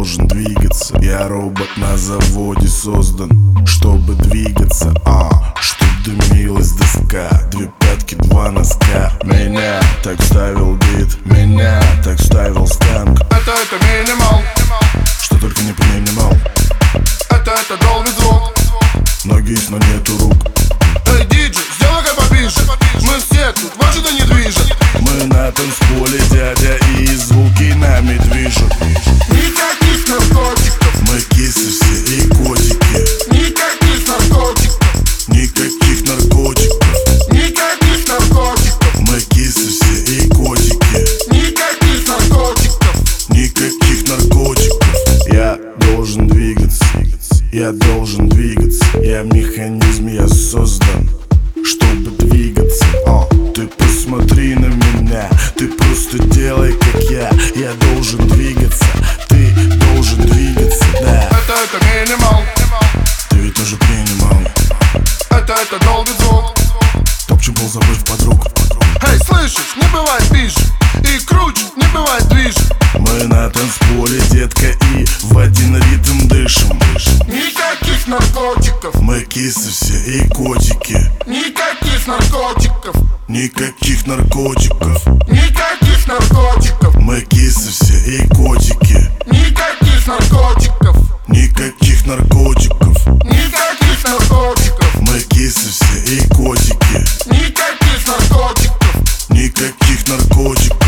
должен двигаться. Я робот на заводе создан, чтобы двигаться. Чтоб дымилась доска, 2 пятки, 2 носка. Меня так ставил бит, меня так ставил станк. Это минимал, что только не принимал. это долбит звук. Ноги есть, но нету рук. Эй, диджей, сделай-ка побиже. Мы все тут, вот что-то не движет. Мы на танцполе, дядя, и звуки нами движут. Никаких наркотиков, Мы кисы все и котики. никаких наркотиков, Никаких наркотиков. никаких наркотиков, Мы кисы все и котики. никаких наркотиков. Никаких наркотиков. Я должен двигаться, я должен двигаться. Я механизм, я создан, чтобы двигаться. Ты посмотри на меня, ты просто делай как я. Я должен двигаться, ты должен двигаться, да. Это минимал, Ты ведь тоже принимал. это долбит звук. Топчу пол, забыв подруг. Эй, слышишь, не бывает пиже. И круче, не бывает движ. Мы на танцполе, детка, и в один ритм дышим. Никаких наркотиков, Мы кисы все и котики. никаких наркотиков, Никаких наркотиков. никаких наркотиков, Мы кисы все и котики. никаких наркотиков, Никаких наркотиков. никаких наркотиков, Мы кисы все и котики. никаких наркотиков. Никаких наркотиков.